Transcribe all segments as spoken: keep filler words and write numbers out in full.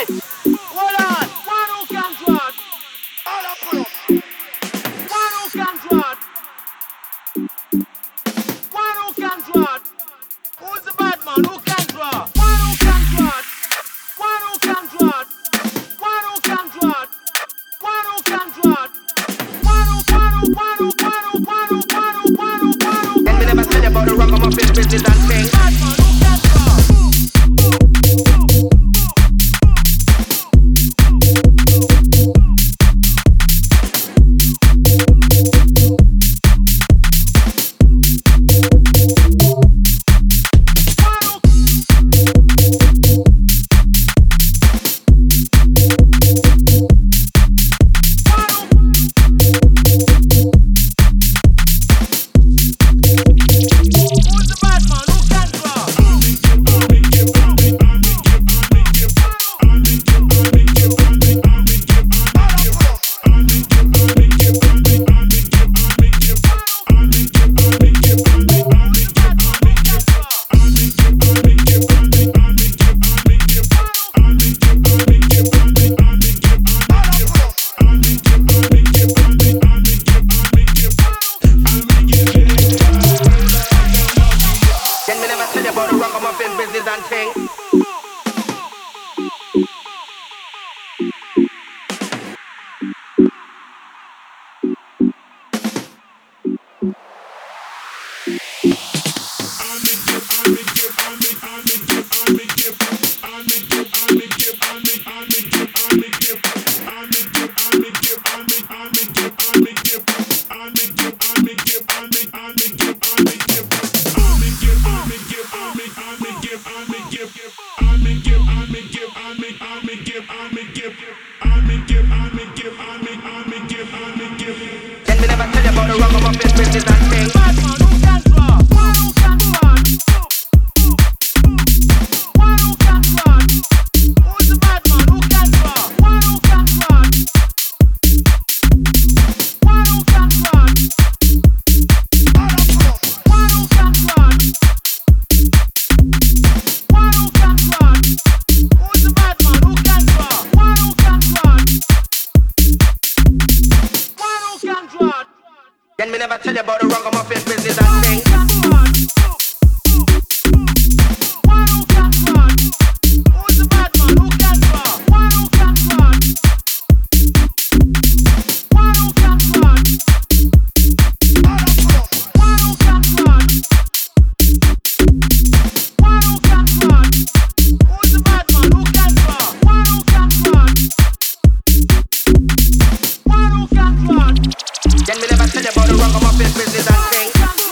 Alright, hold on. One who can trot. All up, pull up. One who can trot. One who can trot. Who's the bad man? Who can trot? One who can trot. One who can trot. One who can trot. One who can trot. One who, one who, one who, one who, one who, one who, one who, one who. And me never tell you about the ragamuffin business and thing. Bad man, who can trot? Then me never tell you about the ragamuffin business and thing. One who can trot. Who's the bad man? Who can trot? One who can trot. One who can trot. One who can trot. One who can trot. Who's the bad man? Who can trot? One who can trot. One who can trot. Then me never tell you about the ragamuffin business and thing.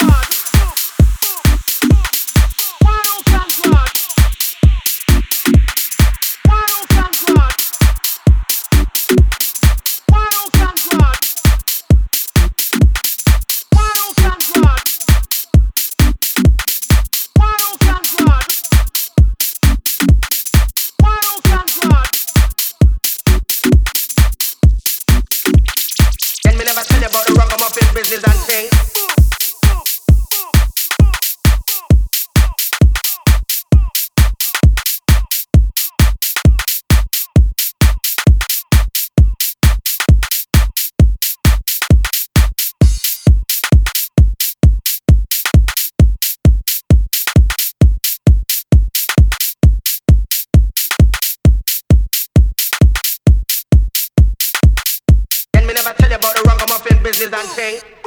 Business and thing. Then me never tell you about the ragamuffin business and thing.